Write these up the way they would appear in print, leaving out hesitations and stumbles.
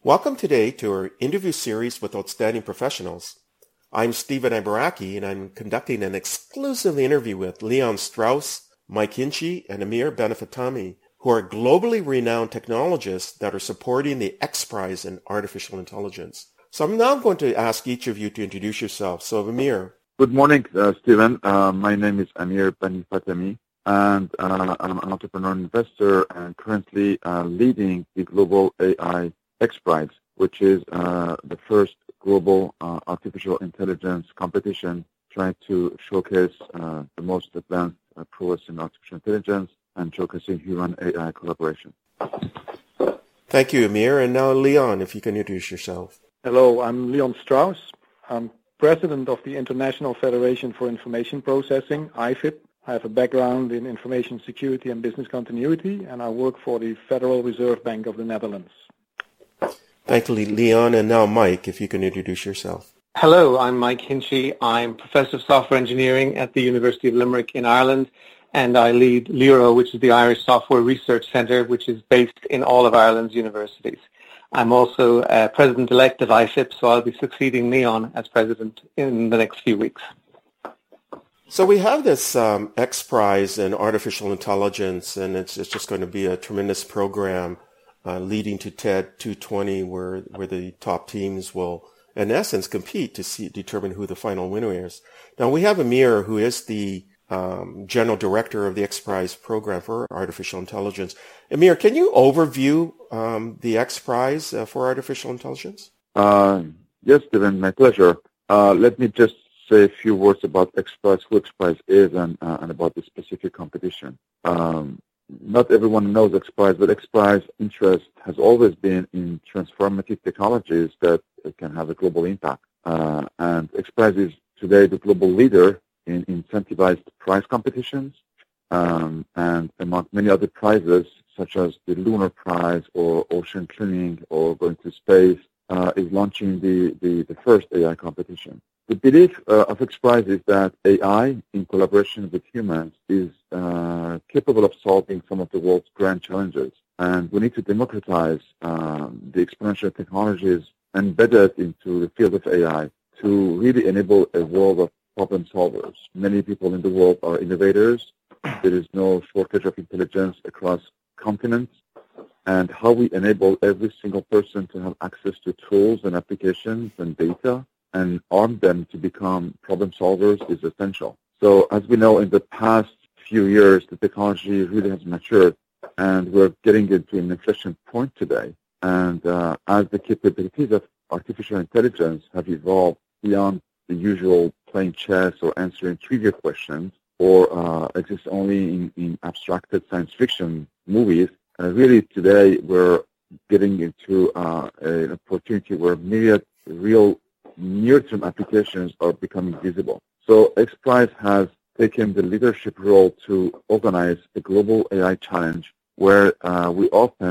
Welcome today to our interview series with outstanding professionals. I'm Stephen Ibaraki, and I'm conducting an exclusive interview with Leon Strauss, Mike Hinchey, and Amir Benafatami, who are globally renowned technologists that are supporting the X Prize in Artificial Intelligence. So I'm now going to ask each of you to introduce yourself. So Amir. Good morning, Stephen. My name is Amir Benafatami, and I'm an entrepreneur and investor and currently leading the Global AI X Prize, which is the first global artificial intelligence competition trying to showcase the most advanced prowess in artificial intelligence and showcasing human-AI collaboration. Thank you, Amir. And now, Leon, if you can introduce yourself. Hello, I'm Leon Strauss. I'm president of the International Federation for Information Processing, IFIP. I have a background in information security and business continuity, and I work for the Federal Reserve Bank of the Netherlands. Thank you, Leon. And now, Mike, if you can introduce yourself. Hello, I'm Mike Hinchey. I'm Professor of Software Engineering at the University of Limerick in Ireland, and I lead LIRO, which is the Irish Software Research Centre, which is based in all of Ireland's universities. I'm also President-elect of IFIP, so I'll be succeeding Leon as President in the next few weeks. So we have this X Prize in Artificial Intelligence, and it's just going to be a tremendous program leading to TED 220, where the top teams will, in essence, compete to determine who the final winner is. Now, we have Amir, who is the General Director of the X Prize program for Artificial Intelligence. Amir, can you overview the X Prize for Artificial Intelligence? Yes, Stephen, my pleasure. Let me just say a few words about X Prize, who X Prize is, and about the specific competition. Not everyone knows X Prize, but X Prize interest has always been in transformative technologies that can have a global impact. And X Prize is today the global leader in incentivized prize competitions, and among many other prizes, such as the Lunar Prize or Ocean Cleaning or going to space, is launching the first AI competition. The belief of X Prize is that AI, in collaboration with humans, is capable of solving some of the world's grand challenges. And we need to democratize the exponential technologies embedded into the field of AI to really enable a world of problem solvers. Many people in the world are innovators. There is no shortage of intelligence across continents. And how we enable every single person to have access to tools and applications and data and arm them to become problem solvers is essential. So as we know, in the past few years, the technology really has matured, and we're getting into an inflection point today. And as the capabilities of artificial intelligence have evolved beyond the usual playing chess or answering trivia questions, or exist only in abstracted science fiction movies, really today we're getting into an opportunity where myriad real near-term applications are becoming visible. So X Prize has taken the leadership role to organize a global AI challenge where we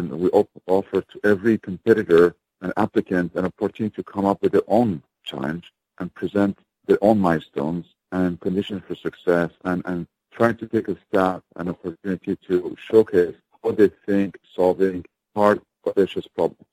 offer to every competitor and applicant an opportunity to come up with their own challenge and present their own milestones and conditions for success, and trying to take a step, an opportunity to showcase how they think solving hard, audacious problems.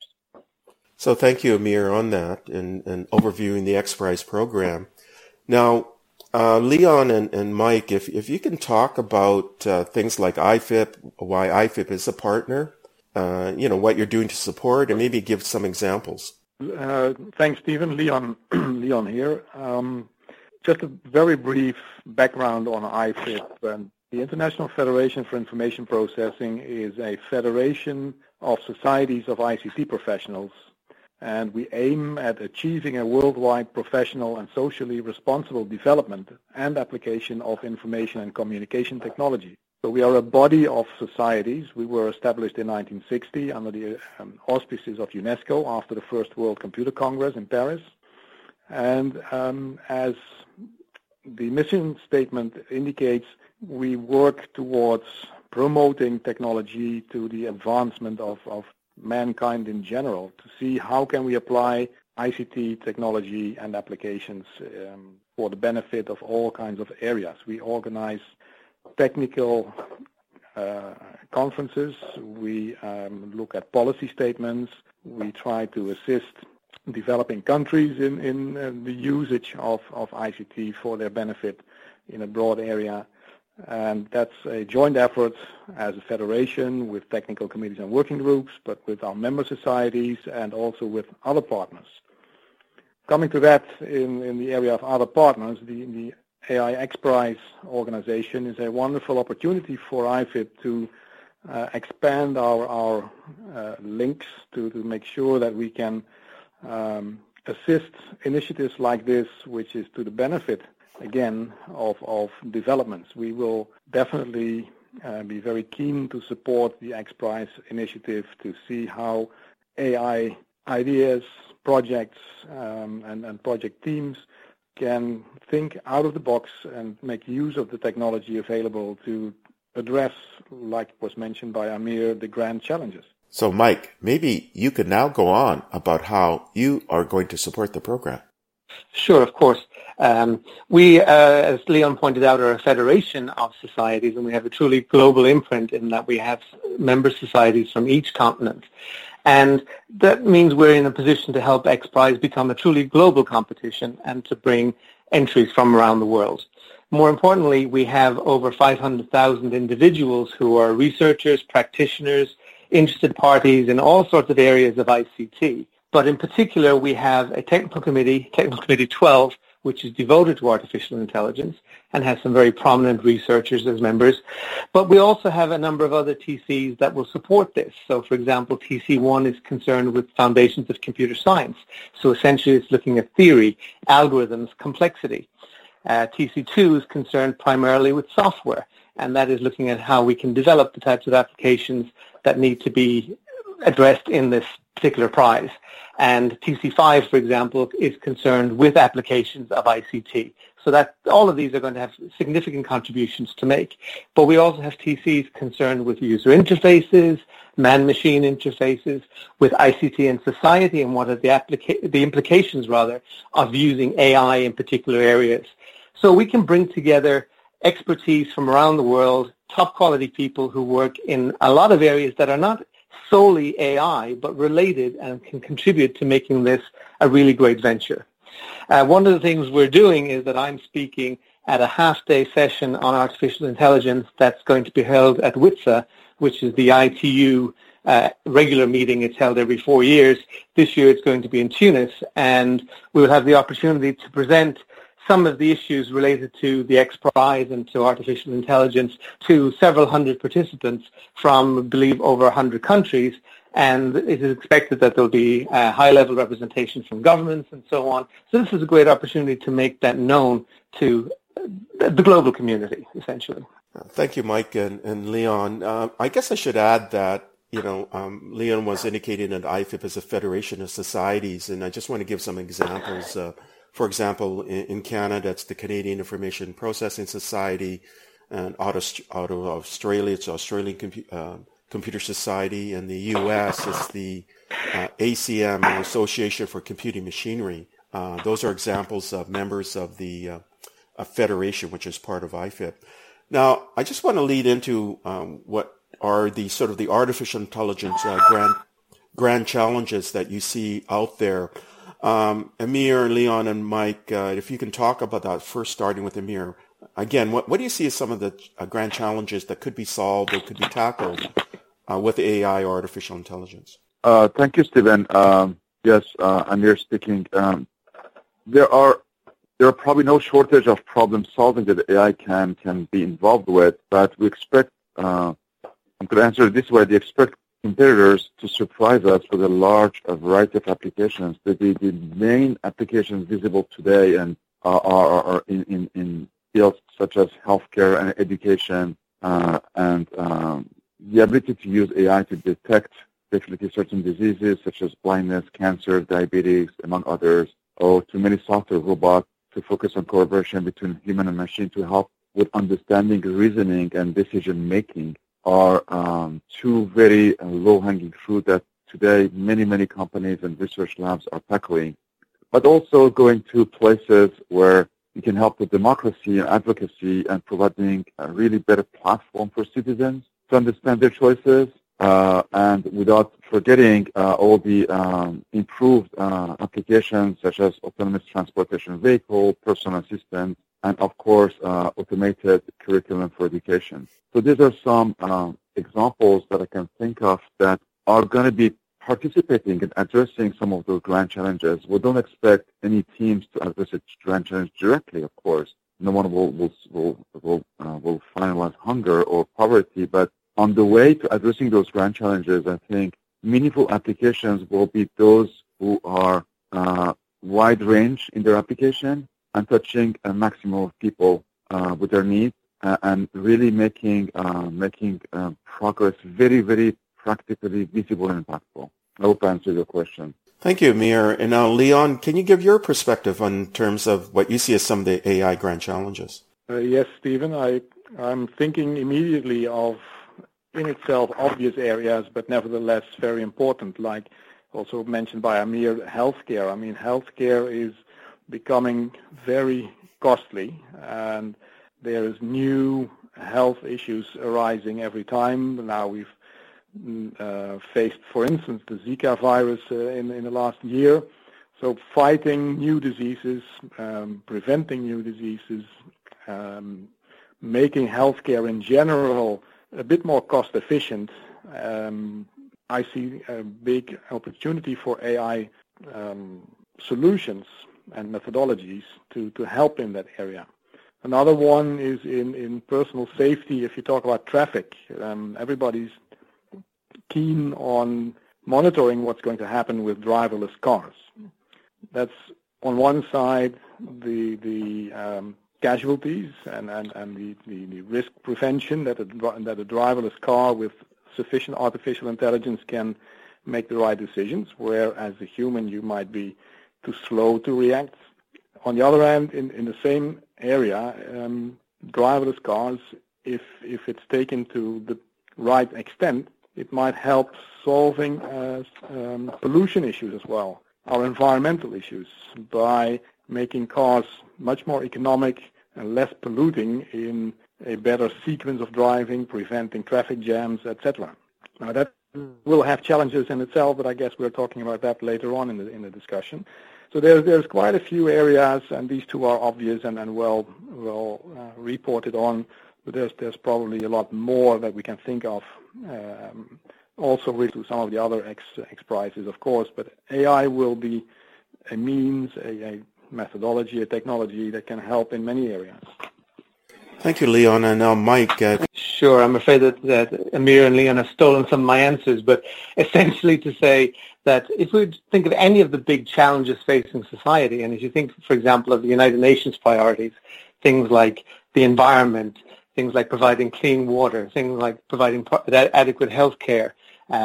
So thank you, Amir, on that and overviewing the X Prize program. Now, Leon and Mike, if you can talk about things like IFIP, why IFIP is a partner, what you're doing to support, and maybe give some examples. Thanks, Stephen. Leon here. Just a very brief background on IFIP. The International Federation for Information Processing is a federation of societies of ICT professionals, and we aim at achieving a worldwide professional and socially responsible development and application of information and communication technology. So we are a body of societies. We were established in 1960 under the auspices of UNESCO after the First World Computer Congress in Paris. And as the mission statement indicates, we work towards promoting technology to the advancement of mankind in general, to see how can we apply ICT technology and applications for the benefit of all kinds of areas. We organize technical conferences. We look at policy statements. We try to assist developing countries in the usage of ICT for their benefit in a broad area. And that's a joint effort as a federation with technical committees and working groups, but with our member societies and also with other partners. Coming to that, in the area of other partners, the AI XPRIZE organization is a wonderful opportunity for IFIP to expand our links to make sure that we can assist initiatives like this, which is to the benefit, again, of developments. We will definitely be very keen to support the XPRIZE initiative to see how AI ideas, projects, and project teams can think out of the box and make use of the technology available to address, like was mentioned by Amir, the grand challenges. So, Mike, maybe you could now go on about how you are going to support the program. Sure, of course. We, as Leon pointed out, are a federation of societies, and we have a truly global imprint in that we have member societies from each continent. And that means we're in a position to help XPRIZE become a truly global competition and to bring entries from around the world. More importantly, we have over 500,000 individuals who are researchers, practitioners, interested parties in all sorts of areas of ICT. But in particular, we have a technical committee, Technical Committee 12, which is devoted to artificial intelligence and has some very prominent researchers as members. But we also have a number of other TCs that will support this. So, for example, TC1 is concerned with foundations of computer science. So essentially it's looking at theory, algorithms, complexity. TC2 is concerned primarily with software, and that is looking at how we can develop the types of applications that need to be addressed in this particular prize. And TC5, for example, is concerned with applications of ICT. So that all of these are going to have significant contributions to make. But we also have TCs concerned with user interfaces, man-machine interfaces, with ICT in society, and what are the implications, of using AI in particular areas. So we can bring together expertise from around the world, top quality people who work in a lot of areas that are not solely AI, but related and can contribute to making this a really great venture. One of the things we're doing is that I'm speaking at a half-day session on artificial intelligence that's going to be held at WITSA, which is the ITU regular meeting. It's held every 4 years. This year it's going to be in Tunis, and we will have the opportunity to present some of the issues related to the XPRIZE and to artificial intelligence to several hundred participants from, I believe, over 100 countries. And it is expected that there will be high-level representation from governments and so on. So this is a great opportunity to make that known to the global community, essentially. Thank you, Mike and Leon. I guess I should add that, Leon was indicating that IFIP is a federation of societies, and I just want to give some examples. For example, in Canada, it's the Canadian Information Processing Society, and out of Australia, it's the Australian Computer Society, and the U.S. is the ACM, Association for Computing Machinery. Those are examples of members of the federation, which is part of IFIP. Now, I just want to lead into what are the sort of the artificial intelligence grand challenges that you see out there. Amir, Leon, and Mike, if you can talk about that first, starting with Amir. Again, what do you see as some of the grand challenges that could be solved or could be tackled with AI or artificial intelligence? Thank you, Stephen. Yes, Amir speaking. There are probably no shortage of problem solving that AI can be involved with, but we expect, I'm going to answer it this way, we expect competitors to surprise us with a large variety of applications. The main applications visible today and are in fields such as healthcare and education, and the ability to use AI to detect definitely certain diseases such as blindness, cancer, diabetes, among others, or to many software robots to focus on collaboration between human and machine to help with understanding, reasoning, and decision-making are two very low-hanging fruit that today many companies and research labs are tackling. But also going to places where you can help with democracy and advocacy and providing a really better platform for citizens to understand their choices, and without forgetting all the improved applications such as autonomous transportation vehicle, personal assistant, and of course automated curriculum for education. So these are some examples that I can think of that are going to be participating in addressing some of those grand challenges. We don't expect any teams to address a grand challenge directly, of course. No one will finalize hunger or poverty, but on the way to addressing those grand challenges, I think meaningful applications will be those who are wide range in their application and touching a maximum of people with their needs, and really making progress very, very practically visible and impactful. I hope I answered your question. Thank you, Amir. And now, Leon, can you give your perspective on terms of what you see as some of the AI grand challenges? Yes, Stephen. I'm thinking immediately of, in itself, obvious areas, but nevertheless very important, like also mentioned by Amir, healthcare. I mean, healthcare is becoming very costly, and there is new health issues arising every time. Now we've faced, for instance, the Zika virus in the last year. So fighting new diseases, preventing new diseases, making healthcare in general a bit more cost efficient. I see a big opportunity for AI solutions and methodologies to help in that area. Another one is in personal safety. If you talk about traffic, everybody's keen on monitoring what's going to happen with driverless cars. That's on one side the casualties and the risk prevention that a driverless car with sufficient artificial intelligence can make the right decisions, where as a human you might be too slow to react. On the other hand, in the same area, driverless cars, if it's taken to the right extent, it might help solving pollution issues as well, our environmental issues, by making cars much more economic and less polluting in a better sequence of driving, preventing traffic jams, etc. Now that will have challenges in itself, but I guess we're talking about that later on in the discussion. So there's quite a few areas, and these two are obvious and well reported on. But there's probably a lot more that we can think of. Also related to some of the other X prizes, of course. But AI will be a means, a methodology, a technology that can help in many areas. Thank you, Leon. And now, Mike. Sure. I'm afraid that Amir and Leon have stolen some of my answers, but essentially to say that if we think of any of the big challenges facing society, and if you think, for example, of the United Nations priorities, things like the environment, things like providing clean water, things like providing adequate health care,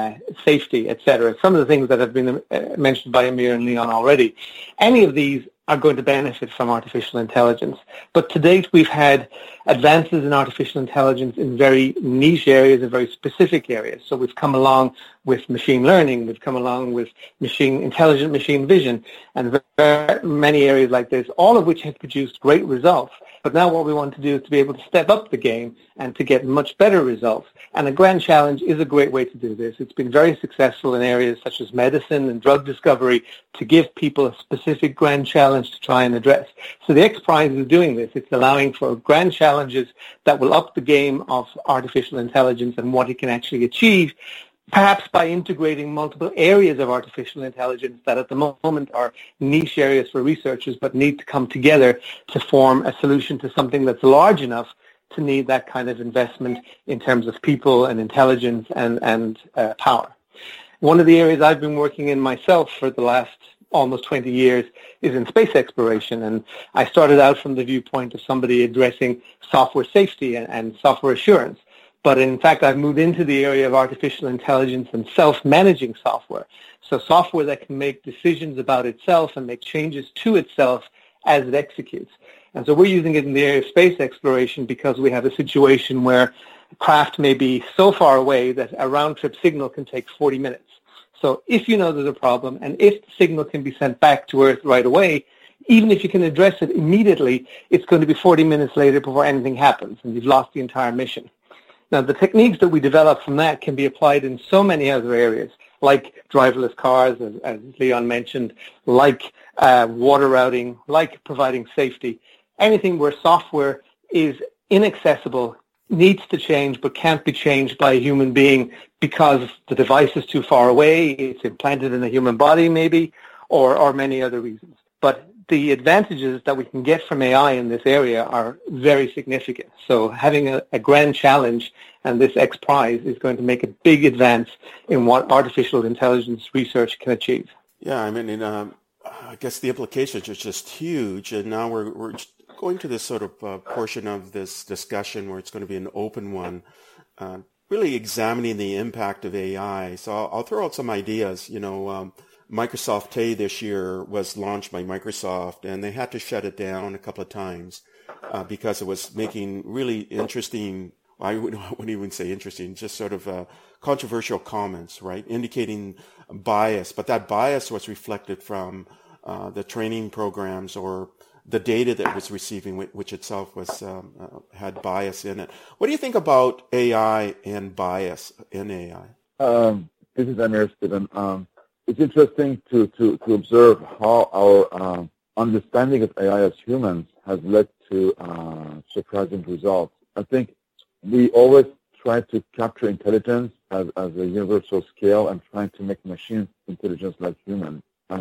safety, etc., some of the things that have been mentioned by Amir and Leon already, any of these are going to benefit from artificial intelligence. But to date, we've had advances in artificial intelligence in very niche areas and very specific areas. So we've come along with machine learning, we've come along with intelligent machine vision, and very many areas like this, all of which have produced great results. But now what we want to do is to be able to step up the game and to get much better results. And a grand challenge is a great way to do this. It's been very successful in areas such as medicine and drug discovery to give people a specific grand challenge to try and address. So the X Prize is doing this. It's allowing for grand challenges that will up the game of artificial intelligence and what it can actually achieve, perhaps by integrating multiple areas of artificial intelligence that at the moment are niche areas for researchers but need to come together to form a solution to something that's large enough to need that kind of investment in terms of people and intelligence and power. One of the areas I've been working in myself for the last almost 20 years is in space exploration, and I started out from the viewpoint of somebody addressing software safety and software assurance. But in fact, I've moved into the area of artificial intelligence and self-managing software. So software that can make decisions about itself and make changes to itself as it executes. And so we're using it in the area of space exploration because we have a situation where craft may be so far away that a round-trip signal can take 40 minutes. So if you know there's a problem and if the signal can be sent back to Earth right away, even if you can address it immediately, it's going to be 40 minutes later before anything happens and you've lost the entire mission. Now, the techniques that we develop from that can be applied in so many other areas, like driverless cars, as Leon mentioned, like water routing, like providing safety. Anything where software is inaccessible, needs to change, but can't be changed by a human being because the device is too far away, it's implanted in a human body maybe, or many other reasons. But the advantages that we can get from AI in this area are very significant. So having a grand challenge and this X Prize is going to make a big advance in what artificial intelligence research can achieve. Yeah, I mean, I guess the implications are just huge, and now we're going to this sort of portion of this discussion where it's going to be an open one, really examining the impact of AI. So I'll throw out some ideas. Microsoft Tay this year was launched by Microsoft, and they had to shut it down a couple of times because it was making really interesting, I wouldn't even say interesting, just sort of controversial comments, right, indicating bias. But that bias was reflected from the training programs or the data that it was receiving, which itself was had bias in it. What do you think about AI and bias in AI? This is Amir, Stephen. It's interesting to observe how our understanding of AI as humans has led to surprising results. I think we always try to capture intelligence as a universal scale and trying to make machines intelligence like humans.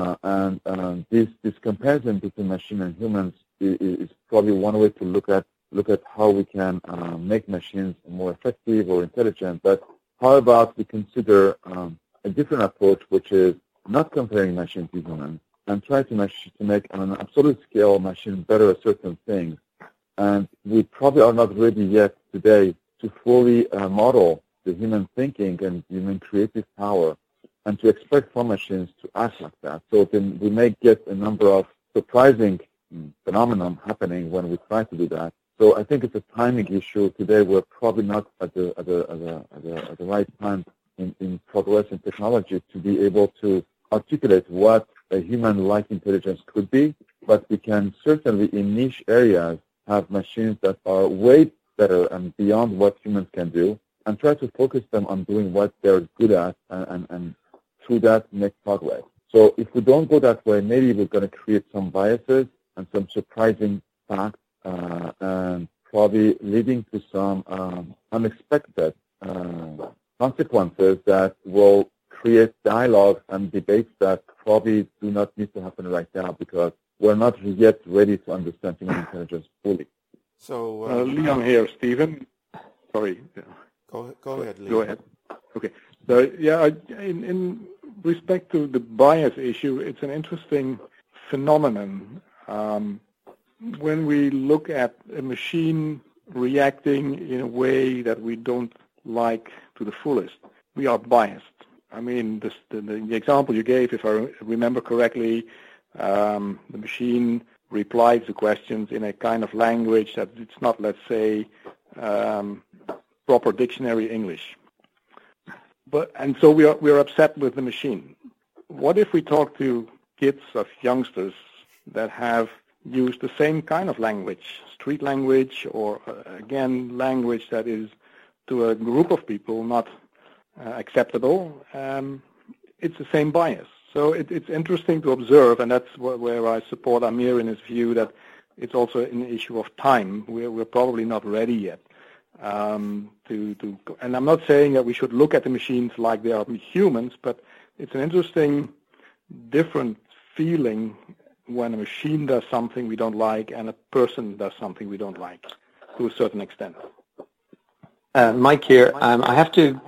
And this comparison between machine and humans is probably one way to look at how we can make machines more effective or intelligent. But how about we consider a different approach, which is not comparing machine to human, and try to make on an absolute scale machine better at certain things. And we probably are not ready yet today to fully model the human thinking and human creative power, and to expect from machines to act like that. So then we may get a number of surprising phenomenon happening when we try to do that. So I think it's a timing issue. Today we're probably not at the right time in progress in technology to be able to articulate what a human-like intelligence could be, but we can certainly in niche areas have machines that are way better and beyond what humans can do, and try to focus them on doing what they're good at and through that make progress. So if we don't go that way, maybe we're going to create some biases and some surprising facts and probably leading to some unexpected consequences that will create dialogue and debates that probably do not need to happen right now because we're not yet ready to understand human intelligence fully. So Leon here, Stephen. Sorry. Go ahead, Leon. Go ahead. Okay. So yeah, in respect to the bias issue, it's an interesting phenomenon. When we look at a machine reacting in a way that we don't like to the fullest, we are biased. I mean, the example you gave, if I remember correctly, the machine replies to questions in a kind of language that it's not, let's say, proper dictionary English. And so we're upset with the machine. What if we talk to kids of youngsters that have used the same kind of language, street language, or again, language that is to a group of people not acceptable? It's the same bias. So it's interesting to observe, and that's where I support Amir in his view that it's also an issue of time. We're probably not ready yet. And I'm not saying that we should look at the machines like they are humans, but it's an interesting, different feeling when a machine does something we don't like and a person does something we don't like, to a certain extent. Mike here. I have to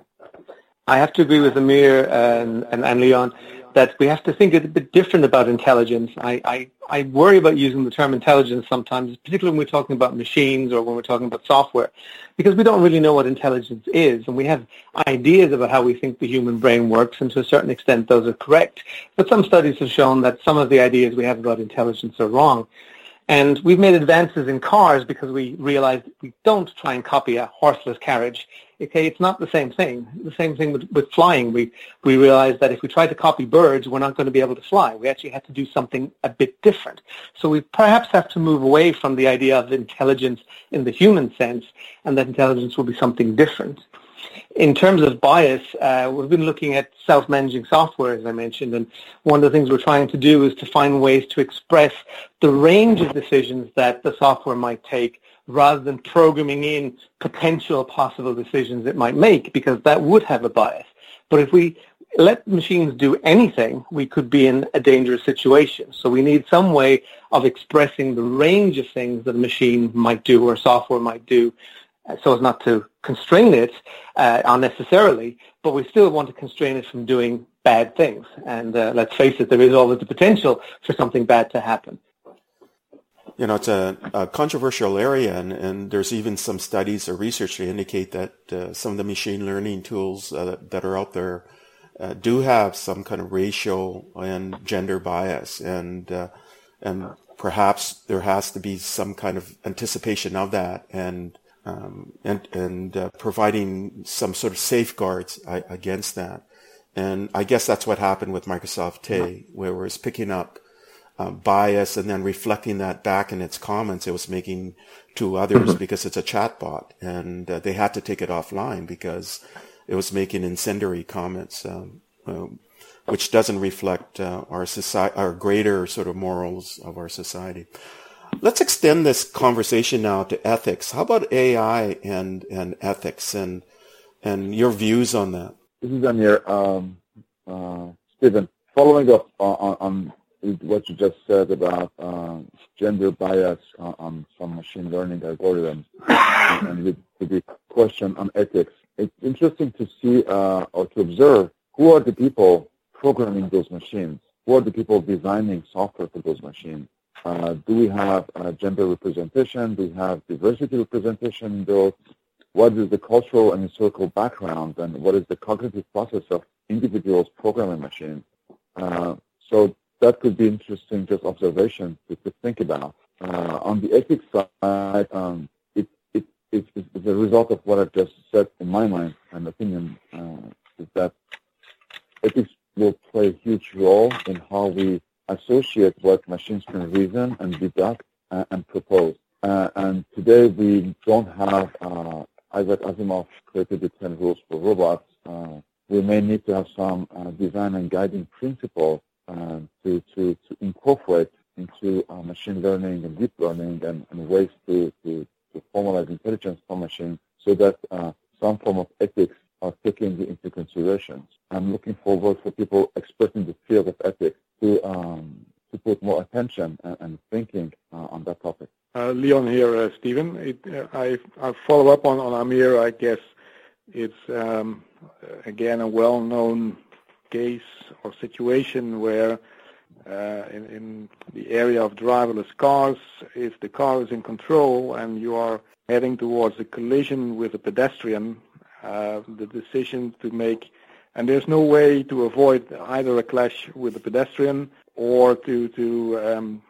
agree with Amir and Leon that we have to think a bit different about intelligence. I worry about using the term intelligence sometimes, particularly when we're talking about machines or when we're talking about software, because we don't really know what intelligence is, and we have ideas about how we think the human brain works, and to a certain extent those are correct. But some studies have shown that some of the ideas we have about intelligence are wrong. And we've made advances in cars because we realized we don't try and copy a horseless carriage. Okay, it's not the same thing. The same thing with flying. We realized that if we tried to copy birds, we're not going to be able to fly. We actually had to do something a bit different. So we perhaps have to move away from the idea of intelligence in the human sense, and that intelligence will be something different. In terms of bias, we've been looking at self-managing software, as I mentioned, and one of the things we're trying to do is to find ways to express the range of decisions that the software might take rather than programming in potential possible decisions it might make, because that would have a bias. But if we let machines do anything, we could be in a dangerous situation. So we need some way of expressing the range of things that a machine might do or software might do, so as not to constrain it unnecessarily, but we still want to constrain it from doing bad things. And let's face it, there is always the potential for something bad to happen. You know, it's a controversial area, and there's even some studies or research to indicate that some of the machine learning tools that are out there do have some kind of racial and gender bias, and perhaps there has to be some kind of anticipation of that, and providing some sort of safeguards against that. And I guess that's what happened with Microsoft Tay, where it was picking up bias and then reflecting that back in its comments it was making to others because it's a chatbot, and they had to take it offline because it was making incendiary comments, which doesn't reflect our society, our greater sort of morals of our society. Let's extend this conversation now to ethics. How about AI and ethics and your views on that? This is Amir. Stephen, following up on what you just said about gender bias on some machine learning algorithms and with the question on ethics, it's interesting to see or to observe who are the people programming those machines, who are the people designing software for those machines. Do we have gender representation? Do we have diversity representation in those? What is the cultural and historical background, and what is the cognitive process of individuals programming machines? So that could be interesting, just observation to think about. On the ethics side, it's a result of what I've just said in my mind and opinion, is that ethics will play a huge role in how we associate what machines can reason and deduct and propose. And today we don't have, Isaac Asimov created the 10 rules for robots. We may need to have some design and guiding principles to incorporate into machine learning and deep learning and ways to formalize intelligence for machines so that some form of ethics are taken into consideration. I'm looking forward for people experts in the field of ethics to put more attention and thinking on that topic. Leon here, Stephen. I'll follow up on Amir. I guess it's, again, a well-known case or situation where in the area of driverless cars, if the car is in control and you are heading towards a collision with a pedestrian, the decision to make, and there's no way to avoid either a clash with the pedestrian or to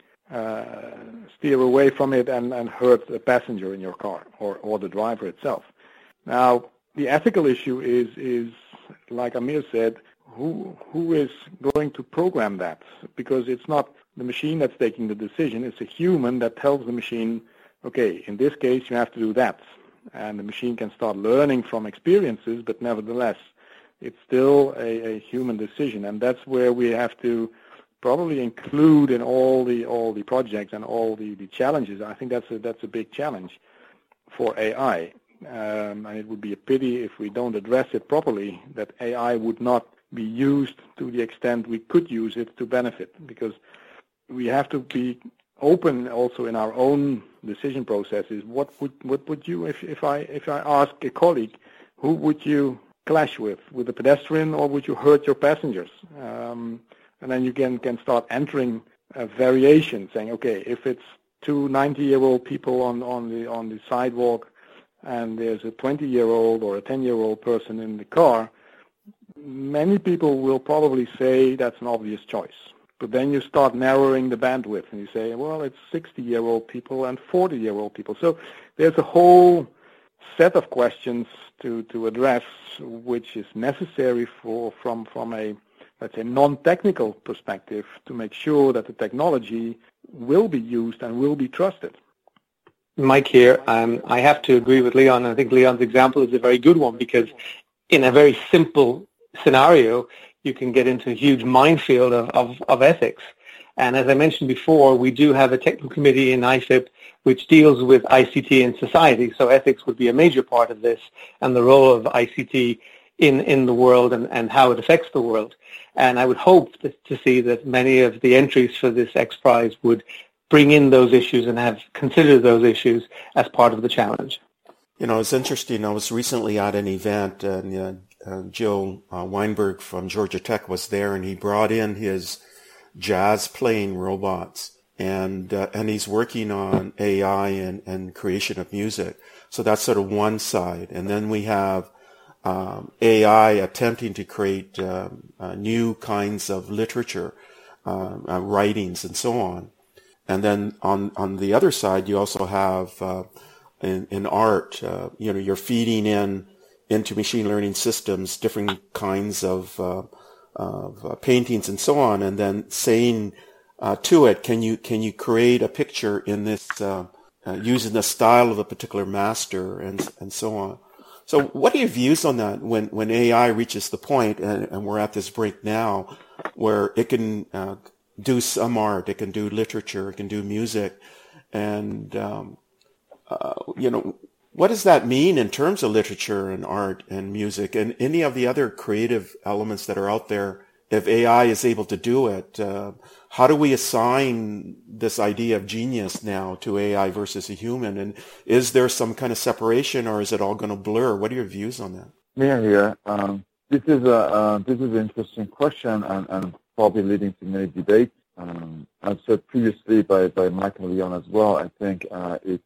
steer away from it and hurt a passenger in your car or the driver itself. Now, the ethical issue is like Amir said, who is going to program that? Because it's not the machine that's taking the decision, it's a human that tells the machine, okay, in this case you have to do that. And the machine can start learning from experiences, but nevertheless, it's still a human decision. And that's where we have to probably include in all the projects and all the challenges. I think that's a big challenge for AI. And it would be a pity if we don't address it properly, that AI would not be used to the extent we could use it to benefit, because we have to be open also in our own decision processes. What would you, if I ask a colleague, who would you clash with the pedestrian, or would you hurt your passengers? And then you can start entering a variation, saying, okay, if it's two 90-year-old people on the sidewalk, and there's a 20-year-old or a 10-year-old person in the car, many people will probably say that's an obvious choice. But then you start narrowing the bandwidth, and you say, well, it's 60-year-old people and 40-year-old people. So there's a whole set of questions to address, which is necessary from a, let's say, non-technical perspective to make sure that the technology will be used and will be trusted. Mike here. I have to agree with Leon. I think Leon's example is a very good one because in a very simple scenario, you can get into a huge minefield of ethics. And as I mentioned before, we do have a technical committee in IFIP which deals with ICT in society. So ethics would be a major part of this and the role of ICT in the world and how it affects the world. And I would hope to see that many of the entries for this X Prize would bring in those issues and have considered those issues as part of the challenge. You know, it's interesting. I was recently at an event and Joe Weinberg from Georgia Tech was there, and he brought in his jazz playing robots, and he's working on AI and creation of music. So that's sort of one side. And then we have AI attempting to create new kinds of literature, writings, and so on. And then on the other side, you also have in art, you're feeding into machine learning systems different kinds of paintings and so on, and then saying to it, can you create a picture in this using the style of a particular master and so on. So what are your views on that when AI reaches the point, and we're at this break now, where it can do some art, it can do literature, it can do music, and what does that mean in terms of literature and art and music and any of the other creative elements that are out there? If AI is able to do it, how do we assign this idea of genius now to AI versus a human? And is there some kind of separation, or is it all going to blur? What are your views on that? Yeah, this is an interesting question and probably leading to many debates. As said previously by Mike and Leon as well, I think it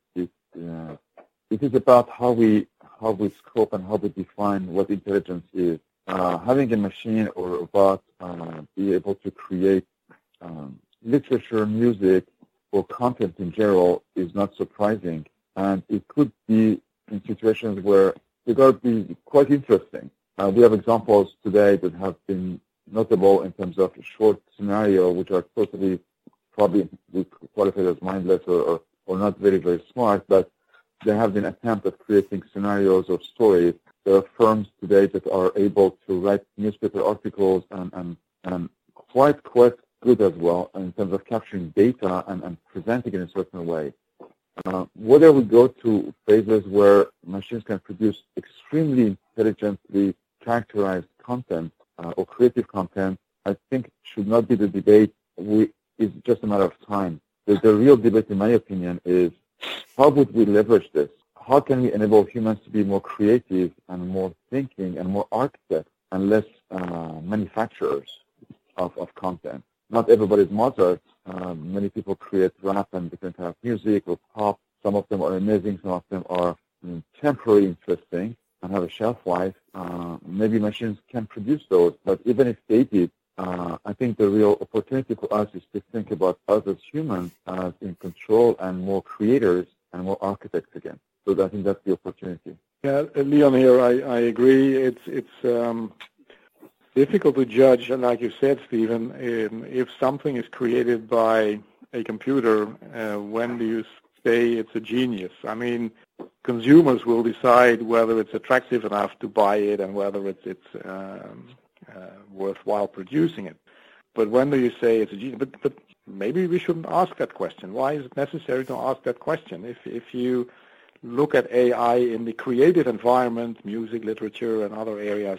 is about how we scope and how we define what intelligence is. Having a machine or a bot be able to create literature, music, or content in general is not surprising, and it could be in situations where it could be quite interesting. We have examples today that have been notable in terms of short scenario, which are totally probably qualified as mindless or not very, very smart, but there have been attempts at creating scenarios or stories. There are firms today that are able to write newspaper articles and quite good as well in terms of capturing data and presenting it in a certain way. Whether we go to phases where machines can produce extremely intelligently characterized content or creative content, I think should not be the debate. It's just a matter of time. The real debate, in my opinion, is how would we leverage this? How can we enable humans to be more creative and more thinking and more architects and less manufacturers of content? Not everybody is Mozart. Many people create rap and different kind of music or pop. Some of them are amazing. Some of them are temporarily interesting and have a shelf life. Maybe machines can produce those, but even if they did, I think the real opportunity for us is to think about us as humans as in control and more creators and more architects again. So I think that's the opportunity. Yeah, Leon here, I agree. It's difficult to judge, and like you said, Stephen, if something is created by a computer, when do you say it's a genius? I mean, consumers will decide whether it's attractive enough to buy it and whether it's worthwhile producing it. But when do you say it's a genius? But maybe we shouldn't ask that question. Why is it necessary to ask that question? If you look at AI in the creative environment, music, literature, and other areas,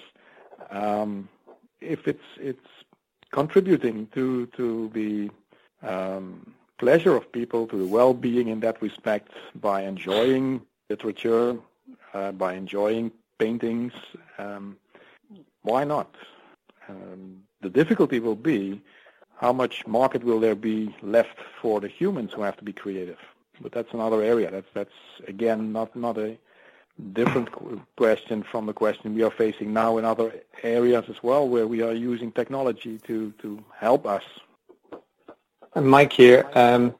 if it's contributing to the pleasure of people, to the well-being in that respect, by enjoying literature, by enjoying paintings, why not? The difficulty will be how much market will there be left for the humans who have to be creative. But that's another area. That's again not a different question from the question we are facing now in other areas as well, where we are using technology to help us. And Mike here,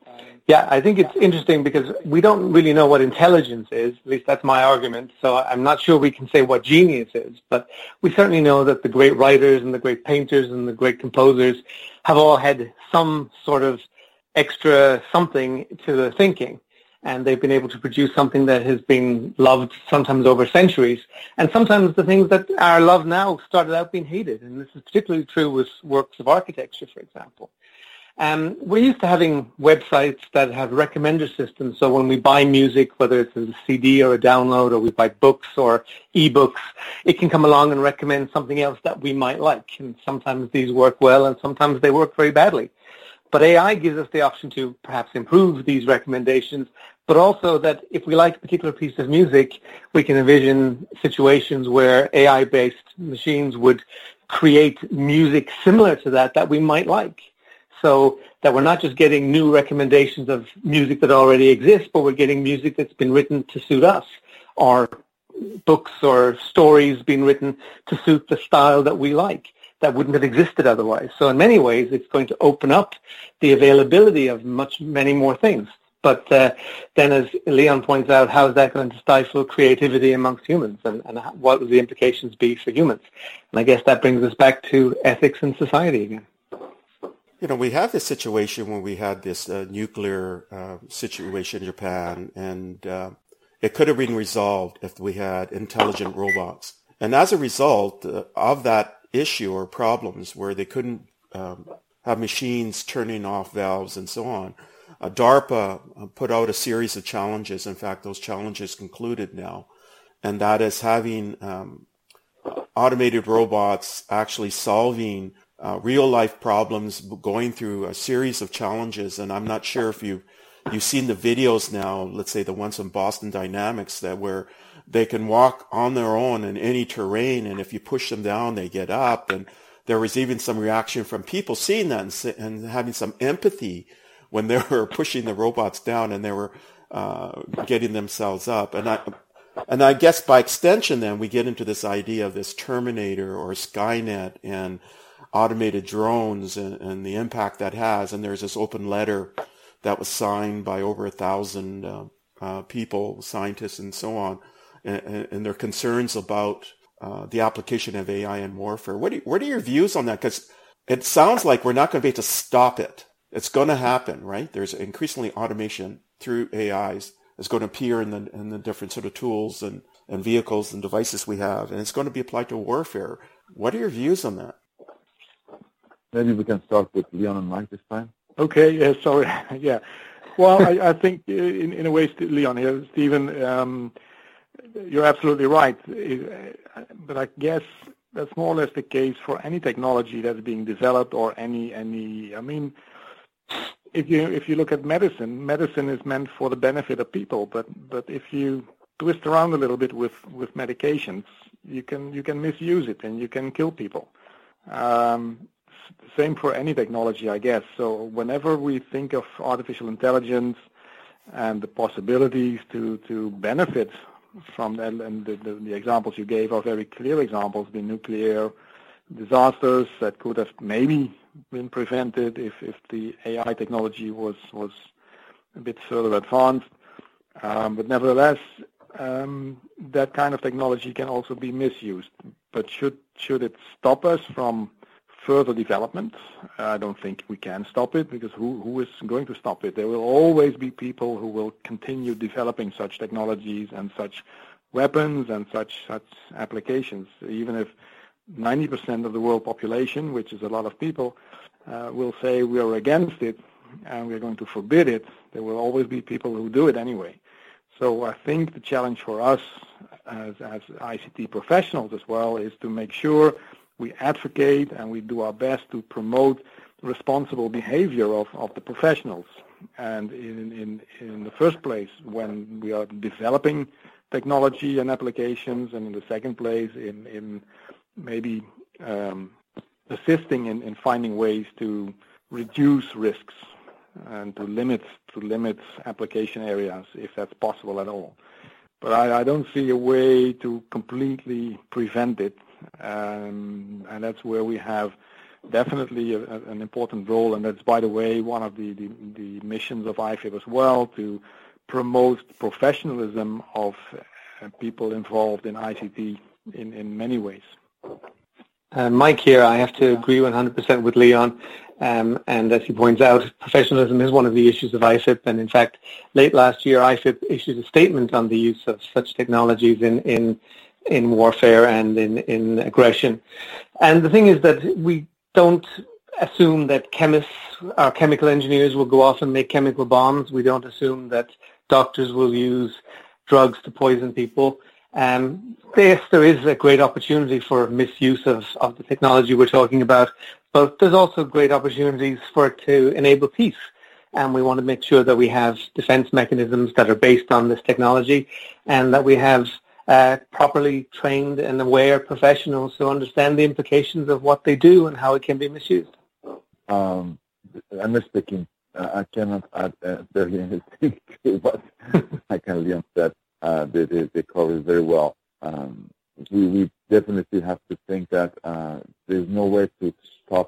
Yeah, I think it's interesting because we don't really know what intelligence is. At least that's my argument. So I'm not sure we can say what genius is, but we certainly know that the great writers and the great painters and the great composers have all had some sort of extra something to their thinking. And they've been able to produce something that has been loved sometimes over centuries. And sometimes the things that are loved now started out being hated. And this is particularly true with works of architecture, for example. We're used to having websites that have recommender systems. So when we buy music, whether it's a CD or a download, or we buy books or ebooks, it can come along and recommend something else that we might like. And sometimes these work well, and sometimes they work very badly. But AI gives us the option to perhaps improve these recommendations, but also that if we like a particular piece of music, we can envision situations where AI-based machines would create music similar to that we might like. So that we're not just getting new recommendations of music that already exists, but we're getting music that's been written to suit us, or books or stories being written to suit the style that we like, that wouldn't have existed otherwise. So in many ways, it's going to open up the availability of many more things. But then, as Leon points out, how is that going to stifle creativity amongst humans, and what would the implications be for humans? And I guess that brings us back to ethics and society again. You know, we have this situation when we had this nuclear situation in Japan, and it could have been resolved if we had intelligent robots. And as a result of that issue or problems where they couldn't have machines turning off valves and so on, DARPA put out a series of challenges. In fact, those challenges concluded now, and that is having automated robots actually solving real-life problems, going through a series of challenges. And I'm not sure if you've seen the videos now, let's say the ones from Boston Dynamics, that where they can walk on their own in any terrain, and if you push them down, they get up. And there was even some reaction from people seeing that and having some empathy when they were pushing the robots down and they were getting themselves up. And I guess by extension then we get into this idea of this Terminator or Skynet and automated drones and the impact that has. And there's this open letter that was signed by over 1,000 people, scientists and so on, and their concerns about the application of AI in warfare. What are your views on that? Because it sounds like we're not going to be able to stop it. It's going to happen, right? There's increasingly automation through AIs. It's going to appear in the different sort of tools and vehicles and devices we have, and it's going to be applied to warfare. What are your views on that? Maybe we can start with Leon and Mike this time. Okay, yeah, sorry. Yeah. Well, I think in a way, Leon here, Stephen, you're absolutely right. But I guess that's more or less the case for any technology that's being developed or any. I mean, if you look at medicine is meant for the benefit of people. But if you twist around a little bit with medications, you can misuse it and you can kill people. Same for any technology, I guess. So whenever we think of artificial intelligence and the possibilities to benefit from that, and the examples you gave are very clear examples, the nuclear disasters that could have maybe been prevented if the AI technology was a bit further advanced. But nevertheless, that kind of technology can also be misused. But should it stop us from further development? I don't think we can stop it, because who is going to stop it? There will always be people who will continue developing such technologies and such weapons and such applications. Even if 90% of the world population, which is a lot of people, will say we are against it and we're going to forbid it, there will always be people who do it anyway. So I think the challenge for us as ICT professionals as well is to make sure we advocate and we do our best to promote responsible behavior of the professionals. And in the first place, when we are developing technology and applications, and in the second place, in maybe assisting in finding ways to reduce risks and to limit application areas if that's possible at all. But I don't see a way to completely prevent it. And that's where we have definitely an important role, and that's, by the way, one of the missions of IFIP as well, to promote professionalism of people involved in ICT in many ways. Mike here, I have to agree 100% with Leon. And as he points out, professionalism is one of the issues of IFIP. And in fact, late last year, IFIP issued a statement on the use of such technologies in warfare and in aggression. And the thing is that we don't assume that chemists or chemical engineers will go off and make chemical bombs. We don't assume that doctors will use drugs to poison people. Yes, there is a great opportunity for misuse of the technology we're talking about, but there's also great opportunities for it to enable peace. And we want to make sure that we have defense mechanisms that are based on this technology, and that we have properly trained and aware professionals who understand the implications of what they do and how it can be misused. I'm speaking. I cannot add very anything to what Leon said. They cover it very well. We definitely have to think that there's no way to stop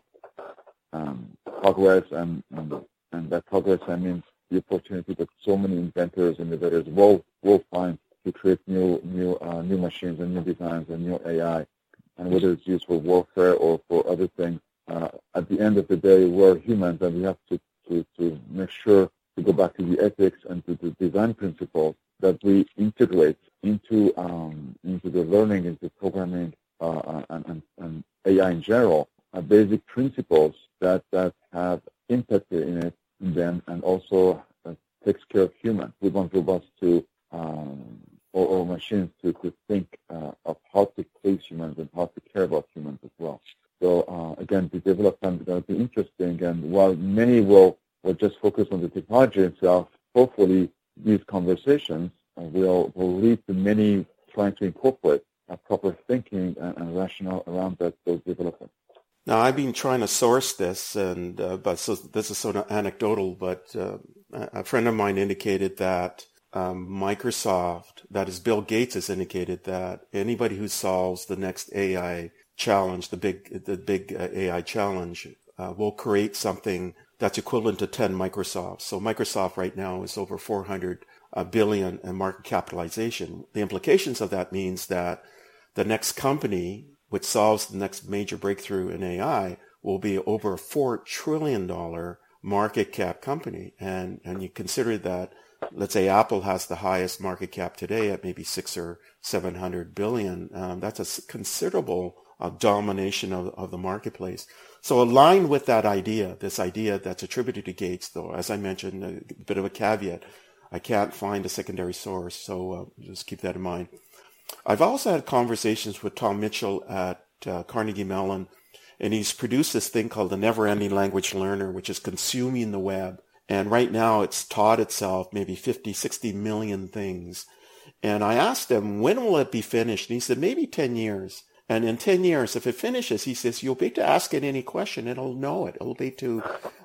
progress, and that progress, I mean, the opportunity that so many inventors and innovators will find to create new machines and new designs and new AI, and whether it's used for warfare or for other things. At the end of the day, we're humans, and we have to make sure to go back to the ethics and to the design principles that we integrate into the learning, into programming, and AI in general, basic principles that have empathy in them, and also takes care of humans. We want robots to or machines to think of how to please humans and how to care about humans as well. So again, the development is going to be interesting, and while many will just focus on the technology itself, hopefully these conversations will lead to many trying to incorporate proper thinking and rationale around those developments. Now, I've been trying to source this, but so this is sort of anecdotal, but a friend of mine indicated that Microsoft, that is Bill Gates, has indicated that anybody who solves the next AI challenge, the big AI challenge, will create something that's equivalent to 10 Microsofts. So Microsoft right now is over 400 billion in market capitalization. The implications of that means that the next company which solves the next major breakthrough in AI will be over a $4 trillion market cap company. And you consider that, let's say Apple has the highest market cap today at maybe 600 or 700 billion. That's a considerable domination of the marketplace. So aligned with that idea, this idea that's attributed to Gates, though, as I mentioned, a bit of a caveat, I can't find a secondary source, so just keep that in mind. I've also had conversations with Tom Mitchell at Carnegie Mellon, and he's produced this thing called the Never-Ending Language Learner, which is consuming the web. And right now it's taught itself maybe 50, 60 million things. And I asked him, when will it be finished? And he said, maybe 10 years. And in 10 years, if it finishes, he says, you'll be able to ask it any question. It'll know it. It'll be able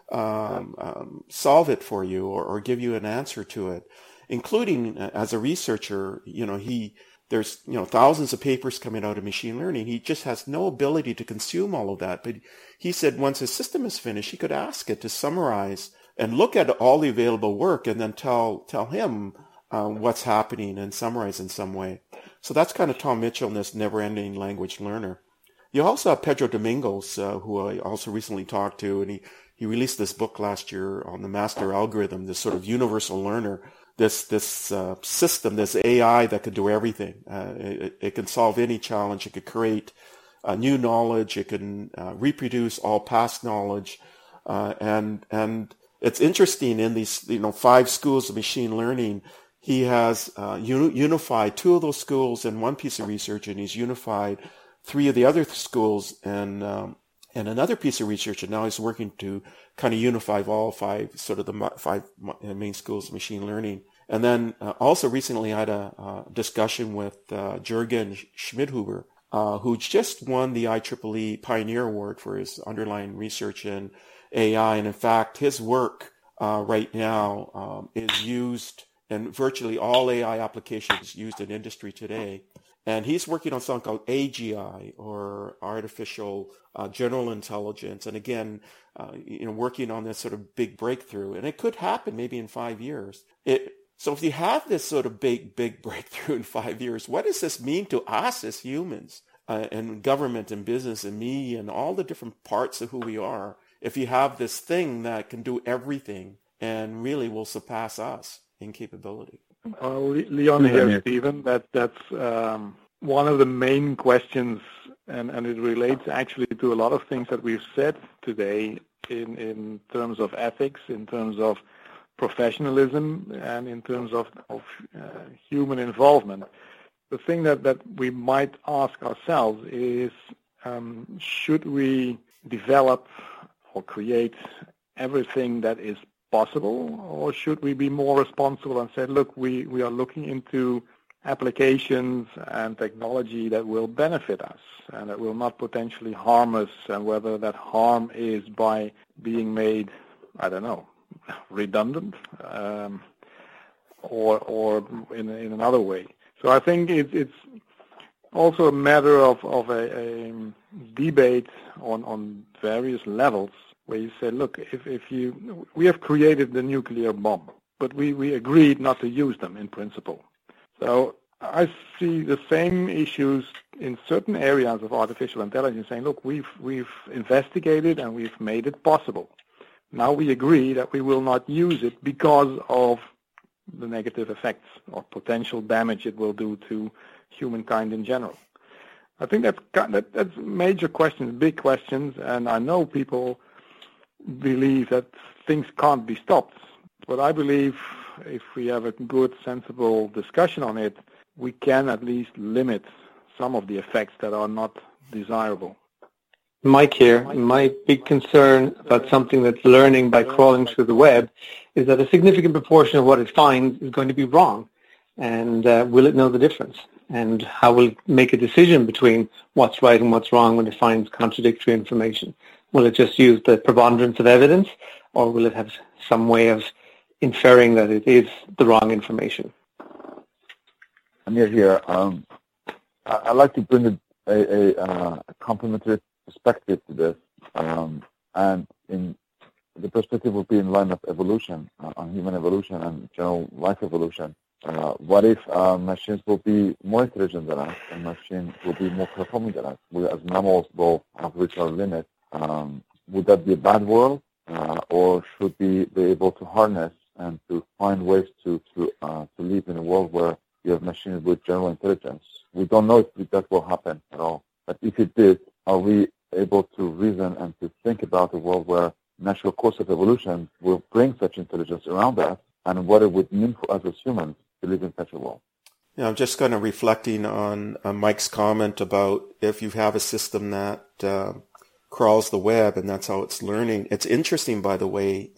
to solve it for you or give you an answer to it, including as a researcher, there's thousands of papers coming out of machine learning. He just has no ability to consume all of that. But he said once his system is finished, he could ask it to summarize and look at all the available work and then tell him what's happening and summarize in some way. So that's kind of Tom Mitchell and this never-ending language learner. You also have Pedro Domingos, who I also recently talked to, and he released this book last year on the master algorithm, this sort of universal learner, this system, this AI that could do everything. It can solve any challenge. It could create new knowledge. It can reproduce all past knowledge. And it's interesting in these 5 schools of machine learning. He has unified 2 of those schools in one piece of research, and he's unified 3 of the other schools and another piece of research. And now he's working to kind of unify all 5, sort of the 5 main schools of machine learning. And then also recently I had a discussion with Jürgen Schmidhuber, who just won the IEEE Pioneer Award for his underlying research in AI. And in fact, his work right now is used in virtually all AI applications used in industry today. And he's working on something called AGI, or artificial general intelligence. And again, working on this sort of big breakthrough. And it could happen maybe in 5 years. So if you have this sort of big breakthrough in 5 years, what does this mean to us as humans, and government and business and me and all the different parts of who we are, if you have this thing that can do everything and really will surpass us in capability? Leon here, Stephen. That's one of the main questions, and it relates actually to a lot of things that we've said today in terms of ethics, in terms of professionalism, and in terms of human involvement. The thing that we might ask ourselves is, should we develop or create everything that is possible, or should we be more responsible and say, look, we are looking into applications and technology that will benefit us and that will not potentially harm us, and whether that harm is by being made, I don't know, redundant, or in another way. So I think it's also a matter of a debate on various levels, where you say, look, we have created the nuclear bomb, but we agreed not to use them in principle. So I see the same issues in certain areas of artificial intelligence, saying, look, we've investigated and we've made it possible. Now we agree that we will not use it because of the negative effects or potential damage it will do to humankind in general. I think that's major questions, big questions, and I know people believe that things can't be stopped. But I believe if we have a good, sensible discussion on it, we can at least limit some of the effects that are not desirable. Mike here. My big concern about something that's learning by crawling through the web is that a significant proportion of what it finds is going to be wrong. And will it know the difference? And how will it make a decision between what's right and what's wrong when it finds contradictory information? Will it just use the preponderance of evidence, or will it have some way of inferring that it is the wrong information? Amir here. I'd like to bring a complementary perspective to this, and in the perspective will be in line of evolution, on human evolution and general life evolution. What if machines will be more intelligent than us, and machines will be more performing than us? We as mammals will have reached our limit. Would that be a bad world, or should we be able to harness and to find ways to live in a world where you have machines with general intelligence? We don't know if that will happen at all. But if it did, are we able to reason and to think about a world where natural course of evolution will bring such intelligence around us, and what it would mean for us as humans to live in such a world? Yeah, I'm just kind of reflecting on Mike's comment about if you have a system that crawls the web and that's how it's learning. It's interesting, by the way,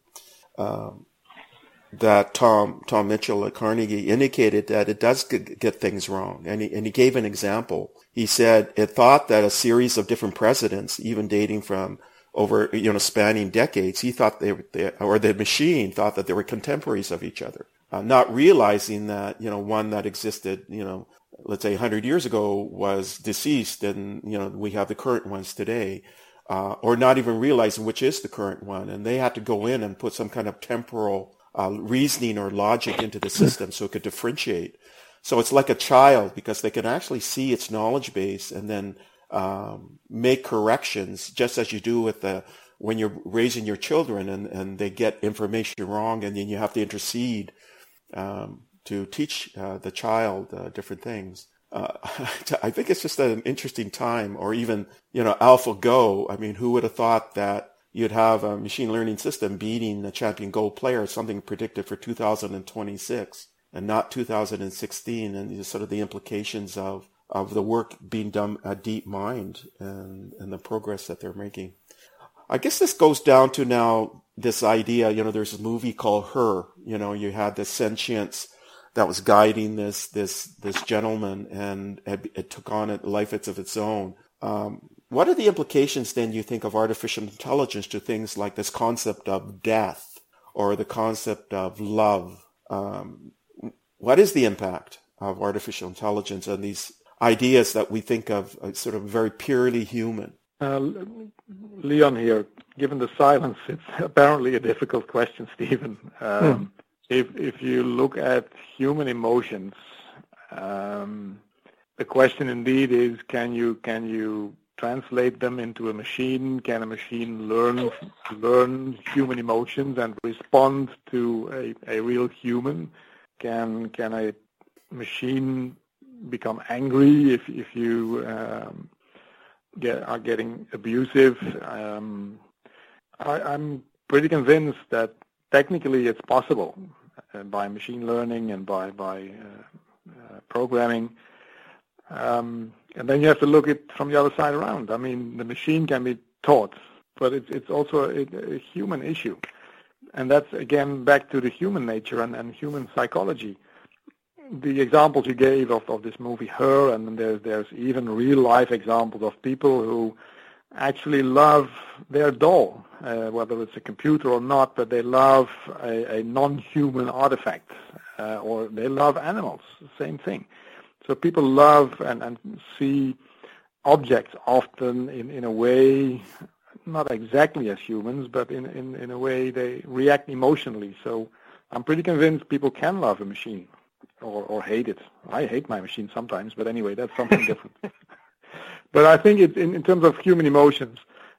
that Tom Mitchell at Carnegie indicated that it does get things wrong. And he gave an example. He said it thought that a series of different presidents, even dating from over, spanning decades, he thought the machine thought that they were contemporaries of each other, not realizing that, one that existed, let's say 100 years ago was deceased, and, we have the current ones today, or not even realizing which is the current one. And they had to go in and put some kind of temporal reasoning or logic into the system so it could differentiate. So it's like a child, because they can actually see its knowledge base and then make corrections, just as you do with when you're raising your children and they get information wrong, and then you have to intercede to teach the child different things. I think it's just an interesting time. Or even, AlphaGo. I mean, who would have thought that you'd have a machine learning system beating the champion Go player, something predicted for 2026 and not 2016, and sort of the implications of the work being done at DeepMind and the progress that they're making. I guess this goes down to now this idea, there's a movie called Her. You had this sentience that was guiding this gentleman, and it took on a life of its own. What are the implications then, you think, of artificial intelligence to things like this concept of death or the concept of love? What is the impact of artificial intelligence on these ideas that we think of sort of very purely human? Leon here. Given the silence, it's apparently a difficult question, Stephen. If you look at human emotions, the question indeed is, can you translate them into a machine? Can a machine learn human emotions and respond to a real human? Can a machine become angry if you are getting abusive? I'm pretty convinced that technically it's possible by machine learning and by programming. And then you have to look at it from the other side around. I mean, the machine can be taught, but it's also a human issue. And that's, again, back to the human nature and human psychology. The examples you gave of this movie, Her, and there's even real-life examples of people who actually love their doll, whether it's a computer or not, but they love a non-human artifact, or they love animals, same thing. So people love and see objects often in a way, not exactly as humans, but in a way they react emotionally. So I'm pretty convinced people can love a machine or hate it. I hate my machine sometimes, but anyway, that's something different. But I think in terms of human emotions,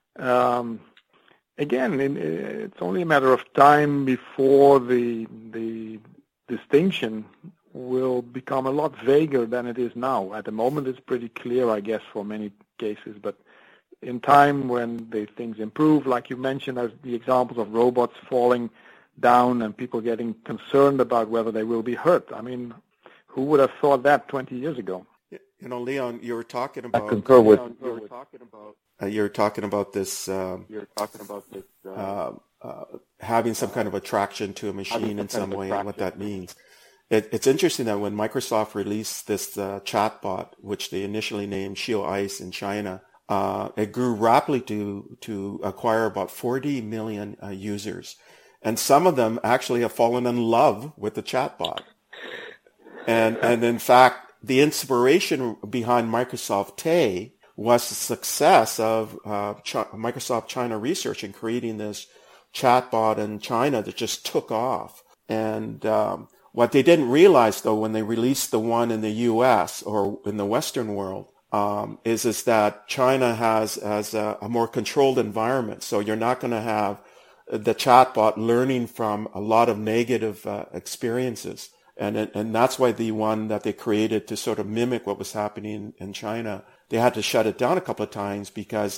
again, it's only a matter of time before the distinction will become a lot vaguer than it is now. At the moment, it's pretty clear, I guess, for many cases. But in time, when the things improve, like you mentioned, as the examples of robots falling down and people getting concerned about whether they will be hurt. I mean, who would have thought that 20 years ago? You know, Leon, you were talking about. I concur with. You were talking about this. Having some kind of attraction to a machine in some way, and what that means. It's interesting that when Microsoft released this chatbot, which they initially named Xiao Ice in China, it grew rapidly to acquire about 40 million users, and some of them actually have fallen in love with the chatbot, and in fact. The inspiration behind Microsoft Tay was the success of Microsoft China Research in creating this chatbot in China that just took off. And what they didn't realize, though, when they released the one in the U.S. or in the Western world, is that China has a more controlled environment. So you're not going to have the chatbot learning from a lot of negative experiences. And that's why the one that they created to sort of mimic what was happening in China, they had to shut it down a couple of times because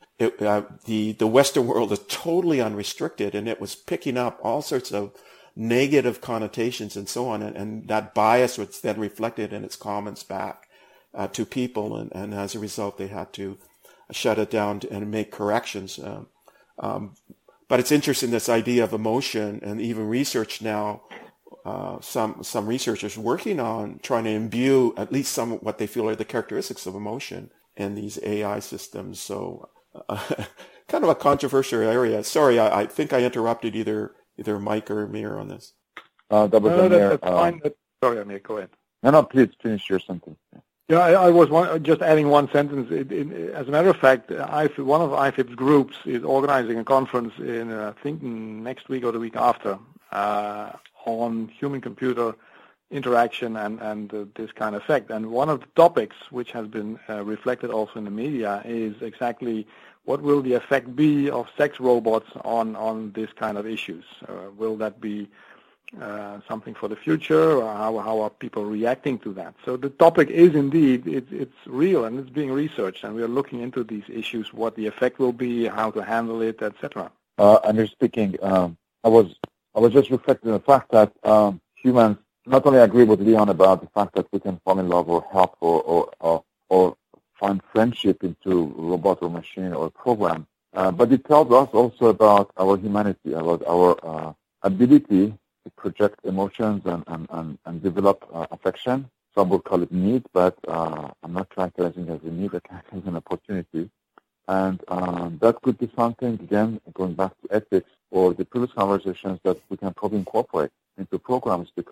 the Western world is totally unrestricted, and it was picking up all sorts of negative connotations and so on, and that bias was then reflected in its comments back to people, and as a result, they had to shut it down and make corrections. But it's interesting, this idea of emotion, and even research now. Some researchers working on trying to imbue at least some what they feel are the characteristics of emotion in these AI systems. So kind of a controversial area. Sorry, I think I interrupted either Mike or Amir on this. That was Amir. That's fine. Sorry, Amir, go ahead. No, please finish your sentence. Yeah, I was just adding one sentence. As a matter of fact, one of IFIP's groups is organizing a conference in, I think, next week or the week after, on human-computer interaction and this kind of effect. And one of the topics which has been reflected also in the media is exactly what will the effect be of sex robots on this kind of issues. Will that be something for the future, or how are people reacting to that? So the topic is indeed, it's real and it's being researched, and we are looking into these issues, what the effect will be, how to handle it, etc. And you're speaking, I was just reflecting on the fact that humans not only agree with Leon about the fact that we can fall in love or help or find friendship into robot or machine or program, but it tells us also about our humanity, about our ability to project emotions and develop affection. Some would call it need, but I'm not characterizing it as a need, I characterize it as an opportunity. And that could be something, again, going back to ethics or the previous conversations, that we can probably incorporate into programs, because